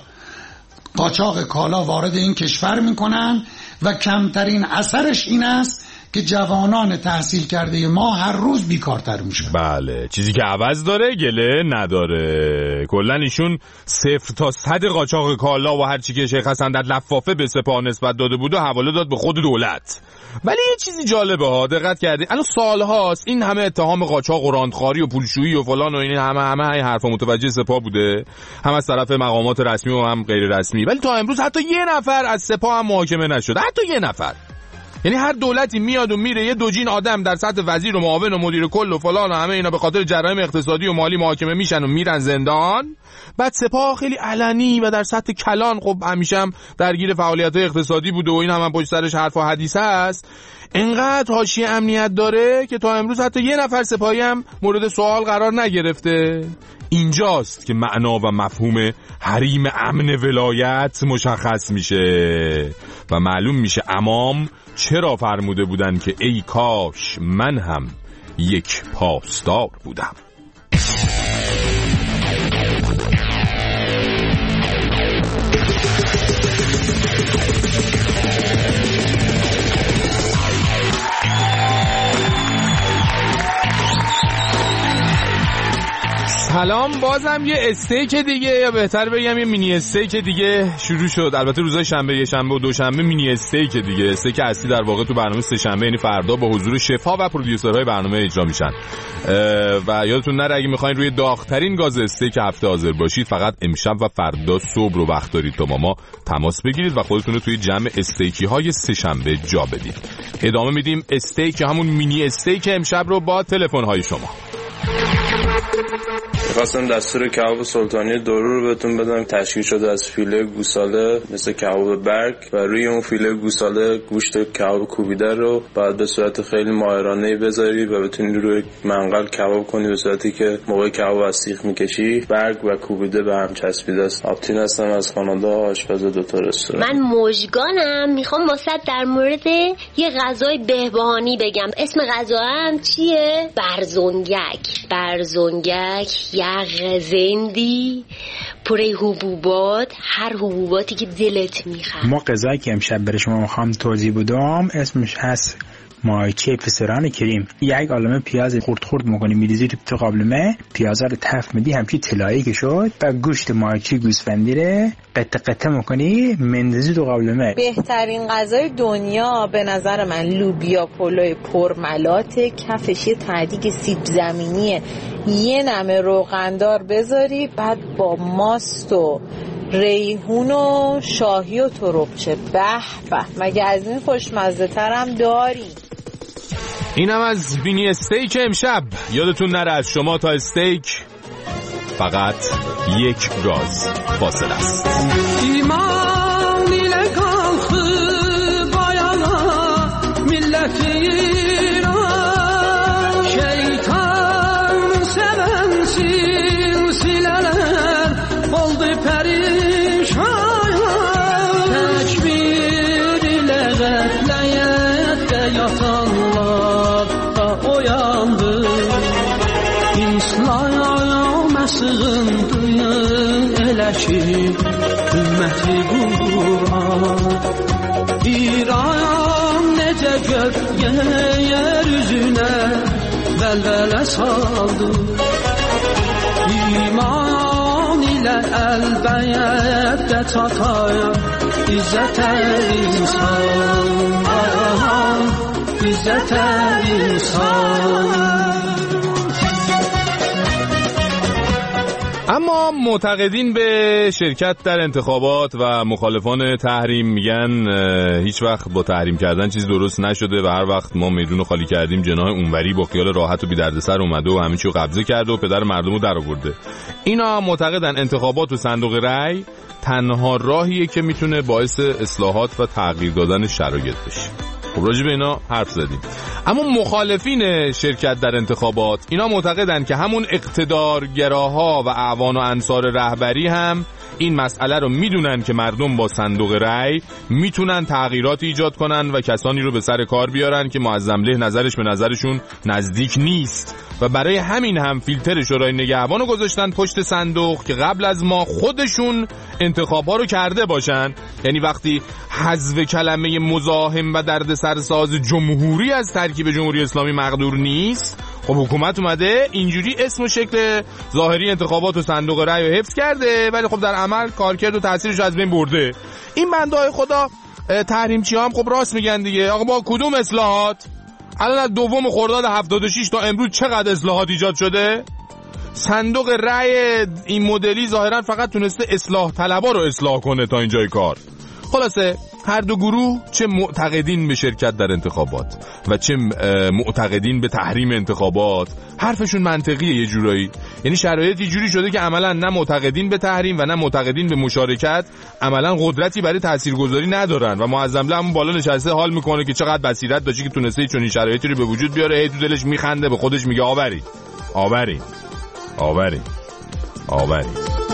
قاچاق کالا وارد این کشور میکنن و کمترین اثرش این است که جوانان تحصیل کرده ما هر روز بیکارتر میشن. بله، چیزی که عوض داره گله نداره. کلا ایشون 0 تا 100 قاچاق کالا و هر چی که شیخ حسن در لفافه به سپاه نسبت داده بود و حواله داد به خود دولت. ولی یه چیزی جالبه ها، دقت کردین الان سالهاست این همه اتهام قاچاق و راندخواری و پولشویی و فلان و این همه این حرفا متوجه سپاه بوده، هم از طرف مقامات رسمی و هم غیر رسمی، ولی تا امروز حتی یه نفر از سپاه هم محاکمه نشده، حتی یه نفر. یعنی هر دولتی میاد و میره یه دوجین آدم در سطح وزیر و معاون و مدیر کل و فلان و همه اینا به خاطر جرایم اقتصادی و مالی محاکمه میشن و میرن زندان. بعد سپاه خیلی علنی و در سطح کلان خب همیشه هم درگیر فعالیت‌های اقتصادی بوده و این هم پشت سرش حرف و حدیث هست، انقدر حاشیه امنیت داره که تا امروز حتی یه نفر سپاهی هم مورد سوال قرار نگرفته. اینجاست که معنا و مفهوم حریم امن ولایت مشخص میشه و معلوم میشه امام چرا فرموده بودن که ای کاش من هم یک پاسدار بودم. سلام، بازم یه استیک دیگه یا بهتر بگم یه مینی استیک دیگه شروع شد. البته روزهای شنبه، یه شنبه و دوشنبه مینی استیک دیگه. استیک اصلی در واقع تو برنامه سه شنبه یعنی فردا با حضور شفا و پرودیوسرهای برنامه اجرا میشن. و یادتون نره اگه میخواین روی داغ‌ترین گاز استیک هفته حاضر باشید فقط امشب و فردا صبح رو وقت دارید تا با ما تماس بگیرید و خودتون رو توی جمع استیکی های سه شنبه جا بدید. ادامه میدیم استیک همون مینی استیک امشب رو با تلفن های شما. خواستم دستور کباب سلطانی دورو رو بهتون بدم. تشکیل شده از فیله گوساله مثل کباب برگ و روی اون فیله گوساله گوشت کباب کوبیده رو بعد به صورت خیلی ماهرانه‌ای بذاری و بتونی روی منقل کباب کنی به صورتی که موقع کباب از سیخ میکشی برگ و کوبیده به هم چسبیده است. آبتین هستم از کانادا، آشپز دوتا رستوران. من مژگانم، میخوام واسط در مورد یه غذای بهبهانی بگم. اسم غذام چیه؟ برزنگک یغ زندی پره حبوبات، هر حبوباتی که دلت میخواد. ما غذایی که امشب برای شما میخوام توضیح بدم اسمش هست ماهیچه فسران کریم. یک عالمه پیاز خرد میکنی میریزی تو قابلمه، پیازا رو تفت میدی همچین طلایی که شد، بعد گوشت ماهیچه گوسفندی رو قطعه میکنی مندازی تو قابلمه. بهترین غذای دنیا به نظر من لوبیا پلو پرملات، کفش یه تهدیگ سیب زمینیه، یه نمه روغندار بذاری، بعد با ماست و ریحون و شاهی و تربچه. به به، مگه از این خوشمزه ترم داری؟ اینم از بینی استیک امشب. یادتون نره از شما تا استیک فقط یک گاز فاصله است. ایمان ile kalktı bayana milleti İran, şeytan seven silsileler oldu perişan, tekbir ile gaflette yatanlar da uyandı, İslam'a sığındı elə ki ümməti Qur'an. İran necə yer üzünə vəlvələ saldı, İman ilə əlbəyyətdə çatayan İzzətər insan, İzzətər insan. اما معتقدین به شرکت در انتخابات و مخالفان تحریم میگن هیچ وقت با تحریم کردن چیز درست نشده و هر وقت ما میدون رو خالی کردیم جناح اونوری با خیال راحت و بی دردسر اومده و همین چیو قبضه کرده و پدر مردم رو در آورده. اینا معتقدن انتخابات و صندوق رأی تنها راهیه که میتونه باعث اصلاحات و تغییر دادن شرایط بشه. خب راجع به اینا حرف زدیم. اما مخالفین شرکت در انتخابات اینا معتقدن که همون اقتدارگراها و اعوان و انصار رهبری هم این مسئله رو میدونن که مردم با صندوق رأی میتونن تغییرات ایجاد کنن و کسانی رو به سر کار بیارن که معظم له نظرش به نظرشون نزدیک نیست و برای همین هم فیلتر شورای نگهبان رو گذاشتن پشت صندوق که قبل از ما خودشون انتخاب‌ها رو کرده باشن. یعنی وقتی حذف کلمه مزاحم و دردسرساز جمهوری از ترکیب جمهوری اسلامی مقدور نیست، خب حکومت اومده اینجوری اسم و شکل ظاهری انتخابات و صندوق رأی رو حفظ کرده ولی خب در عمل کارکرد و تاثیرش از بین برده. این بنده‌های خدا تحریمچی‌ها هم خب راست میگن دیگه. آقا با کدوم اصلاحات؟ الان از دوم خرداد 76 تا امروز چقدر اصلاحات ایجاد شده؟ صندوق رأی این مدلی ظاهرا فقط تونسته اصلاح طلبا رو اصلاح کنه تا اینجای کار. خلاصه هر دو گروه چه معتقدین به شرکت در انتخابات و چه معتقدین به تحریم انتخابات حرفشون منطقیه یه جورایی. یعنی شرایط یه جوری شده که عملا نه معتقدین به تحریم و نه معتقدین به مشارکت عملا قدرتی برای تاثیرگذاری ندارن و معظمله همون بالا نشسته حال میکنه که چقدر بصیرت داشتی که تونسته چنین شرایطی رو به وجود بیاره. هی تو دلش میخنده، به خودش میگه آورین آورین آورین آورین.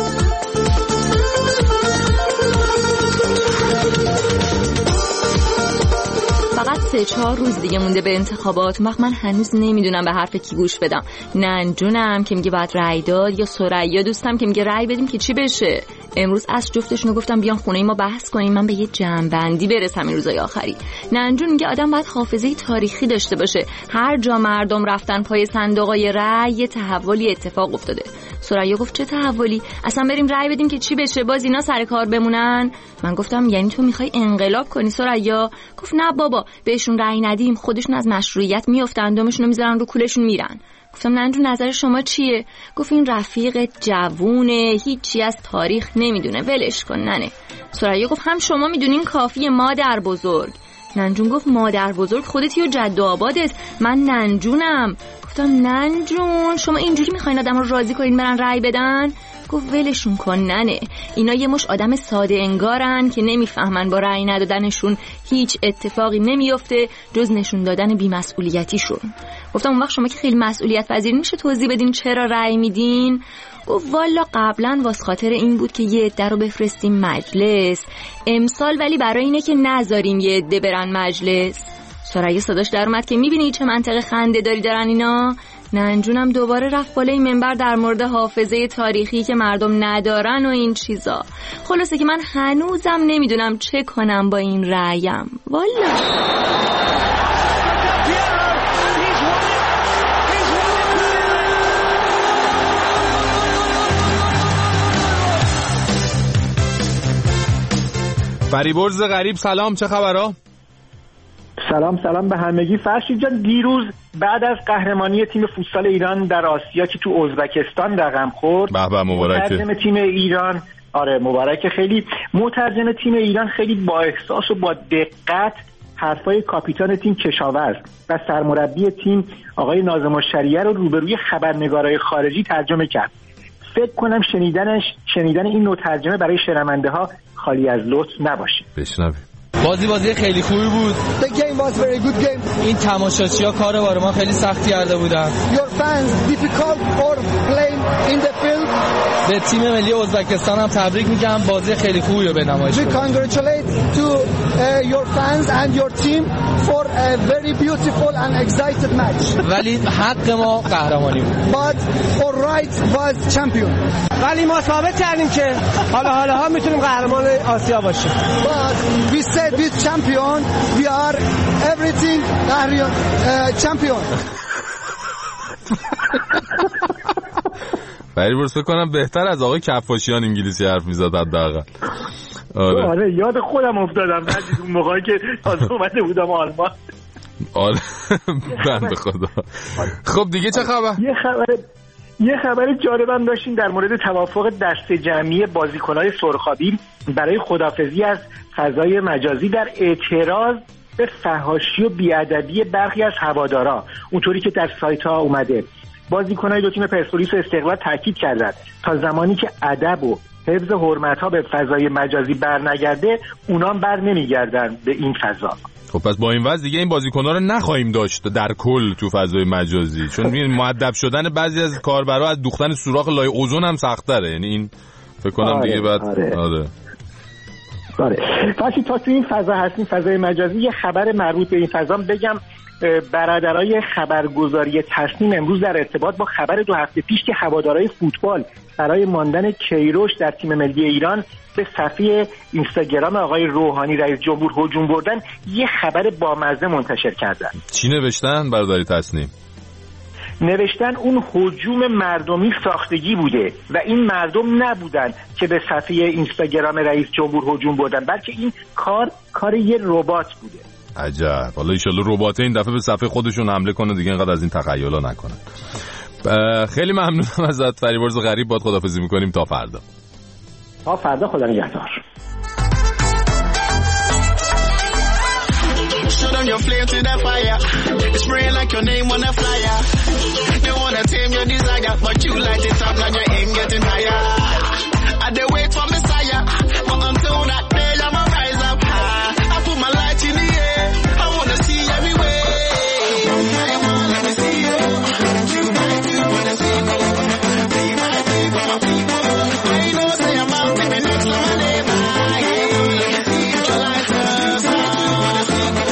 فقط 3-4 روز دیگه مونده به انتخابات. من هنوز نمیدونم به حرف کی گوش بدم. ننجونم که میگه باید رأی داد یا ثریا دوستم که میگه رأی بدیم که چی بشه. امروز از جفتشونو گفتم بیان خونه ما بحث کنیم، من به یه جمع‌بندی برسم این روزای آخری. ننجون میگه آدم باید حافظه تاریخی داشته باشه، هر جا مردم رفتن پای صندوقای رأی یه تحولی اتفاق افتاده. ثریا گفت چه تحولی؟ اصلا بریم رأی بدیم که چی بشه، باز اینا سر کار بمونن؟ من گفتم یعنی تو میخوای انقلاب کنی ثریا؟ گفت نه بابا، بهشون رأی ندیم خودشون از مشروعیت میافتن، دمشون رو میذارن رو کولشون میرن. گفتم ننجون نظر شما چیه؟ گفت این رفیق جوونه، هیچی از تاریخ نمیدونه، ولش کن ننه. ثریا گفت هم شما میدونین کافیه مادر بزرگ. ننجون گفت مادر بزرگ خودتی و جد و آبادت، من ننجونم. گفتم ننجون شما اینجوری میخواین آدم رو راضی کنین برن رأی بدن؟ گفت ولشون کن ننه، اینا یه مش آدم ساده انگارن که نمیفهمن با رأی ندادنشون هیچ اتفاقی نمیفته جز نشون دادن بی‌مسئولیتیشون. گفتم اون وقت شما که خیلی مسئولیت پذیر میشه توضیح بدین چرا رأی میدین؟ گفت والا قبلا واسه خاطر این بود که یه عده رو بفرستیم مجلس، امسال ولی برای اینه که نذاریم یه عده برن مجلس. ثریا صداش در اومد که میبینی چه منطق خنده داری دارن اینا. ننجونم دوباره رفت بالای منبر در مورد حافظه تاریخی که مردم ندارن و این چیزا. خلاصه که من هنوزم نمیدونم چه کنم با این رأیم والا. فریبرز غریب سلام، چه خبرها؟ سلام به همگی. فرشید جان دیروز بعد از قهرمانی تیم فوتسال ایران در آسیا که تو ازبکستان رقم خورد، به به مبارکه. مترجم تیم ایران، آره مبارکه، خیلی مترجم تیم ایران خیلی با احساس و با دقت حرفای کاپیتان تیم کشاورز و سرمربی تیم آقای ناظم الشریعه رو روبروی خبرنگارای خارجی ترجمه کرد. فکر کنم شنیدن این نوع ترجمه برای شنونده ها خالی از لطف نباشه. بشنویم. بازی خیلی خوبی بود. The game was very good game. این تماشاچی‌ها کار برای ما خیلی سختی کرده بودن. Your fans difficult for playing in the field. به تیم ملی ازبکستان هم تبریک میگم، بازی خیلی خوبی رو به نمایش We congratulate to your fans and your team for a very beautiful and excited match. ولی حق ما قهرمانی بود. But for right was champion. ولی ما ثابت کردیم که حالا میتونیم قهرمان آسیا باشیم. But we said with champion we are everything champion. فریبرز فکر کنم بهتر از آقای کفاشیان انگلیسی حرف میزد حداقل. آره یاد خودم افتادم بعد اون موقعی که تازه اومده بودم آلمان. آره بنده خدا. خب دیگه چه خبر؟ یه خبر جالبم داشتیم در مورد توافق دسته جمعی بازیکن‌های سرخابی برای خداحافظی از فضای مجازی در اعتراض به فحاشی و بی‌ادبی برخی از هوادارا، اونطوری که در سایت‌ها اومده. بازیکن‌های دو تیم پرسپولیس و استقلال تاکید کردند تا زمانی که ادب و حفظ حرمت‌ها به فضای مجازی برنگرده، اونام بر نمیگردن به این فضا. خب پس با این وضع دیگه این بازیکن‌ها رو نخواهیم داشت در کل تو فضای مجازی، چون این مؤدب شدن بعضی از کاربرا از دوختن سوراخ لای اوزون هم سخت‌تره. یعنی این فکر کنم دیگه بعد آره. پس تا تو این فضا هستیم، فضای مجازی، یه خبر مربوط به این فضا بگم. برادرای خبرگزاری تصنیم امروز در ارتباط با خبر 2 هفته پیش که هوادارهای فوتبال برای ماندن کیروش در تیم ملی ایران به صفحه اینستاگرام آقای روحانی رئیس جمهور هجوم بردن، یه خبر بامزه منتشر کردن. چی نوشتن برادرای تصنیم؟ نوشتن اون هجوم مردمی ساختگی بوده و این مردم نبودن که به صفحه اینستاگرام رئیس جمهور هجوم بردن، بلکه این کار یه ربات بوده. عجب. حالا ان شاءالله ربات این دفعه به صفحه خودشون حمله کنه دیگه، اینقدر از این تخیلا نکنن. خیلی ممنونم ازت فریبرز غریب، باهات خداحافظی میکنیم تا فردا. خدا نگهدار. turn your flame to the fire. It's spraying like your name on a flyer. They wanna tame your desire, but you light it up like your aim getting higher. I dey wait for Messiah, but until that day I'ma rise up high. I put my light in the air, I wanna see everywhere. Let me see you. Unite you wanna see me. Be my people, my people. I know say I'm out to be next to my neighbor. Let me see your light up. I wanna see you.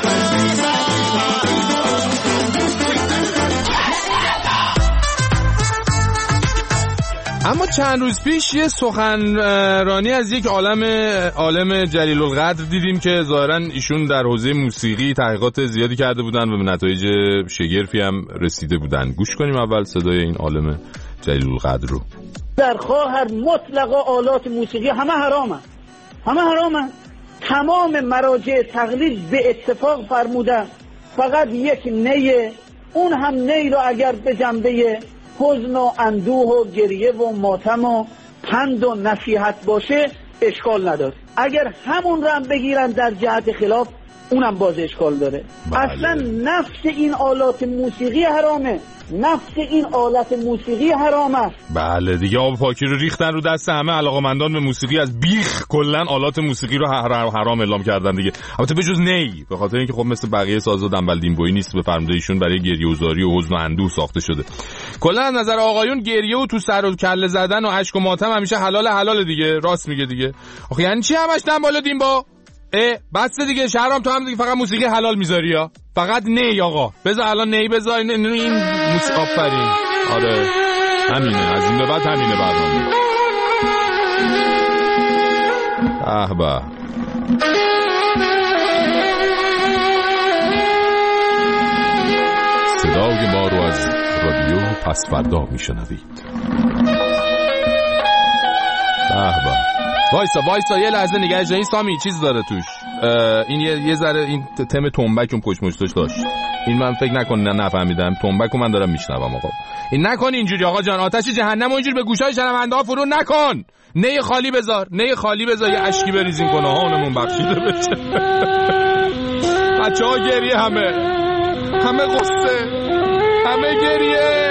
اما چند روز پیش یه سخنرانی از یک عالم جلیل القدر دیدیم که ظاهراً ایشون در حوزه موسیقی تحقیقات زیادی کرده بودن و به نتایج شگرفی هم رسیده بودن. گوش کنیم اول صدای این عالم جلیل القدر رو. در خواهر مطلقا آلات موسیقی همه حرامه. تمام مراجع تقلید به اتفاق فرمودن فقط یک نیه، اون هم نی رو اگر به جنبه حزن و اندوه و گریه و ماتم و پند و نصیحت باشه اشکال نداره. اگر همون رو هم بگیرن در جهت خلاف اونم باز اشکال داره. اصلا نفس این آلات موسیقی حرامه. بله دیگه، آب پاکی رو ریختن رو دست همه علاقه‌مندان به موسیقی. از بیخ کلا آلات موسیقی رو حرام اعلام کردن دیگه. البته به جز نی، به خاطر اینکه خب مثل بقیه ساز و دنبل دینبویی نیست، به فرموده ایشون برای گریه‌وزاری و حزن و اندوه ساخته شده. کلا از نظر آقایون گریه و تو سر و کله زدن و اشک و ماتم همیشه حلال دیگه. راست میگه دیگه. آخه یعنی چی همش دنبال دینبا؟ بس دیگه شهرام، تو هم دیگه فقط موسیقی حلال میذاری یا فقط نی؟ آقا بذار الان نی بذار این موسیقی. آفرین، آره همینه، از این به بعد همینه برنامه. به صدای ما رو از رادیو پس‌فردا میشنوید. وایسا یه لحظه نگهش. این سامی چیز داره توش، این یه ذره این تم تنبک اون پشت مشتش داشت. این من فکر نکنم نفهمیدم. تنبک من دارم میشنوم آقا. این نکن اینجوری آقا جان، آتش جهنم اینجوری به گوشای شنونده ها فرو نکن. نه خالی بذار یه اشکی بریزیم گناهانمون بخشیده بشه. بچه‌ها گریه، همه غصه، همه گریه.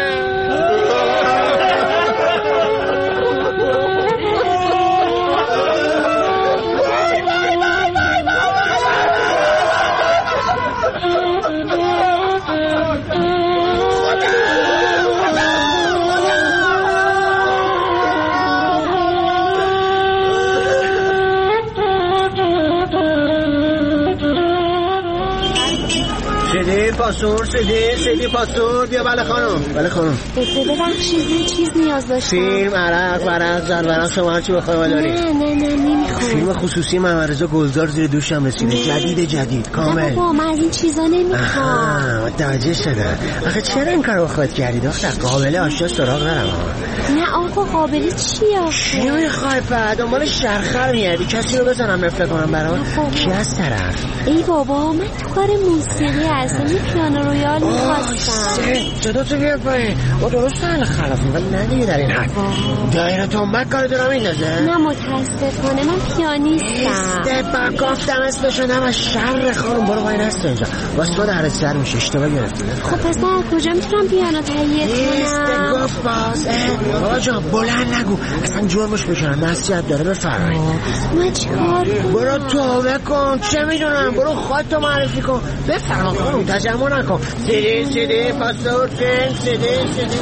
سیدی پاسور بیا. بله خانم. ببخشید یه چیز نیاز داشتم. فیلم، عرق، زرورق، شما هرچی بخوای داری. نه نمیخوام. فیلم خصوصی محمد رضا گلزار زیر دوشم رسیده. جدید کامل. بابا من از این چیزا نمیخوام. متوجه شدم. آخه چرا این کارو خودت کردی دختر؟ قابل آشنا سراغ نرم. نه آقا قابل چی آخه؟ چی میخوای بعد دنبال شرخر میادی؟ کسی رو بزنم رفته کنم برات؟ کی از طرف؟ ای بابا من تو کار موسیقی هستم، پیانو رویال میخواستم. جداتو بیار پایین. با درست حال خلافیم ولی ندیگه در این حد دایره تنبک کار دارم این نزه. نه متاسفانه من پیانیستم. گفتم اسمشو نم از شر خانم. برو باید هست اینجا واسه تو در سر میشه اشتباه گرفتی. خب پس من کجا میتونم پیانو تهیه کنم؟ گفت باز بابا جان بلند نگو، اصلا جرمش بکنم، نصیحت داره بفرمایید. من چیکار کنم؟ برو توبه کن، چه میدونم، برو خودتو معرفی کن. بفرما خانم، تجمع نکن. سیدی پاسور فیلم سیدی.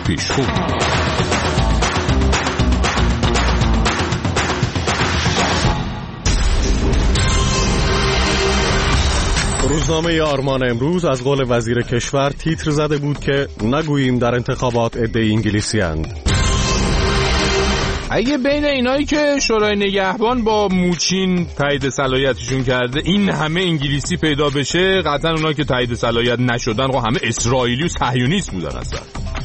پیشخو. روزنامه آرمان امروز از قول وزیر کشور تیتر زده بود که نگوییم در انتخابات عده‌ای انگلیسی اند. اگه بین اینایی که شورای نگهبان با موچین تایید صلاحیتشون کرده این همه انگلیسی پیدا بشه، قطعا اونایی که تایید صلاحیت نشدن و همه اسرائیلی و صهیونیست بودن اصلا.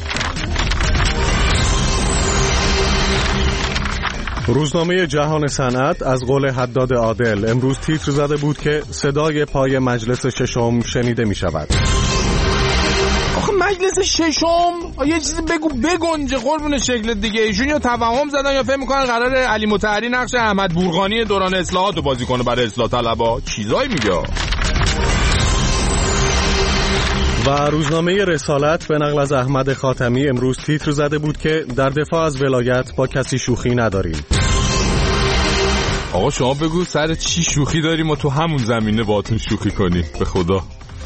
روزنامه جهان صنعت از قول حداد عادل امروز تیتر زده بود که صدای پای مجلس ششم شنیده می شود. آخه مجلس ششم یه چیزی بگو بگنجه قربون شکل دیگه. ایشون یا توهم زدن یا فکر میکنن قراره علی مطهری نقش احمد بورقانی دوران اصلاحات رو بازی کنه برای اصلاح طلبا. چیزایی میگه. و روزنامه رسالت به نقل از احمد خاتمی امروز تیتر زده بود که در دفاع از ولایت با کسی شوخی نداریم. آقا شما بگو سر چی شوخی داریم و تو همون زمینه باهاتون شوخی کنی به خدا.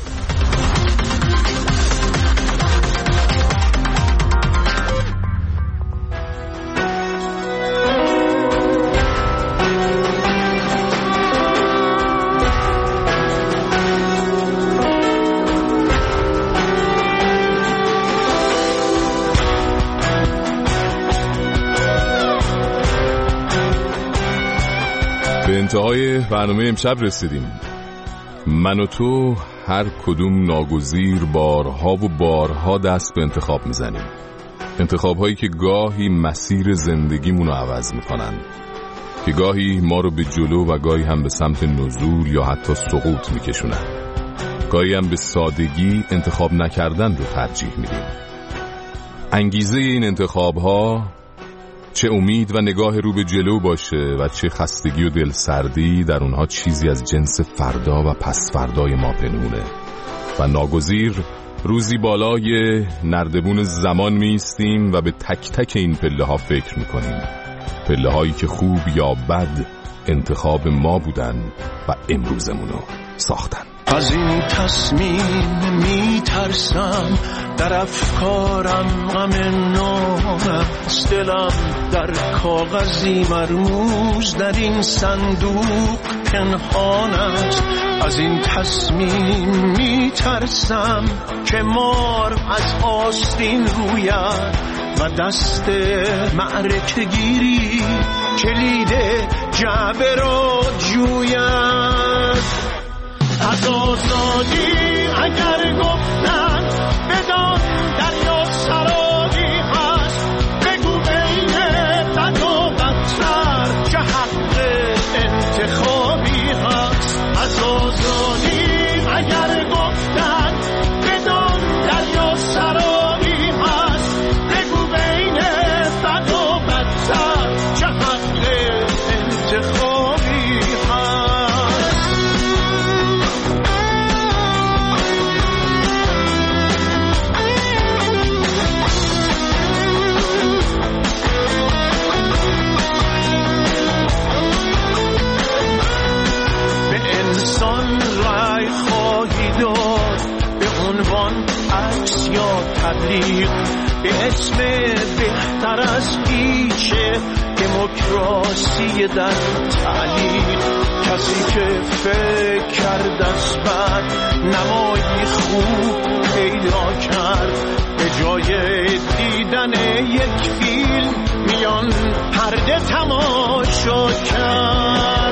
به انتهای برنامه امشب رسیدیم. من و تو هر کدوم ناگزیر بارها و بارها دست به انتخاب میزنیم. انتخاب‌هایی که گاهی مسیر زندگیمون رو عوض میکنن، که گاهی ما رو به جلو و گاهی هم به سمت نزول یا حتی سقوط میکشونن. گاهی هم به سادگی انتخاب نکردن رو ترجیح میدیم. انگیزه این انتخاب‌ها چه امید و نگاه رو به جلو باشه و چه خستگی و دلسردی، در اونها چیزی از جنس فردا و پس فردای ما پنهونه و ناگزیر روزی بالای نردبون زمان میستیم و به تک تک این پله ها فکر میکنیم. پله هایی که خوب یا بد انتخاب ما بودن و امروزمونو ساختن. از این تصمیم میترسم، در افکارم غم نامست، دلم در کاغذی مرموز در این صندوق پنهان است. از این تصمیم میترسم که مار از آستین روید و دست معرکه گیری کلید جعبه را جوید. از آزادی اگر گفتن بدان دریا سرابی هست، بگو بین بد و بدتر چه حق انتخابی هست. از آزادی اگر گفتن بدان دریا سرابی هست، بگو بین بد و بدتر چه حق انتخابی هست. رای خواهی داد به عنوان عکس یا تبلیغ، به اسم بهتر از هیچ دموکراسی در تعلیق. کسی که فکر کرد از بد نمایی خوب پیدا کرد، به جای دیدن یک فیلم میان پرده تماشا کرد.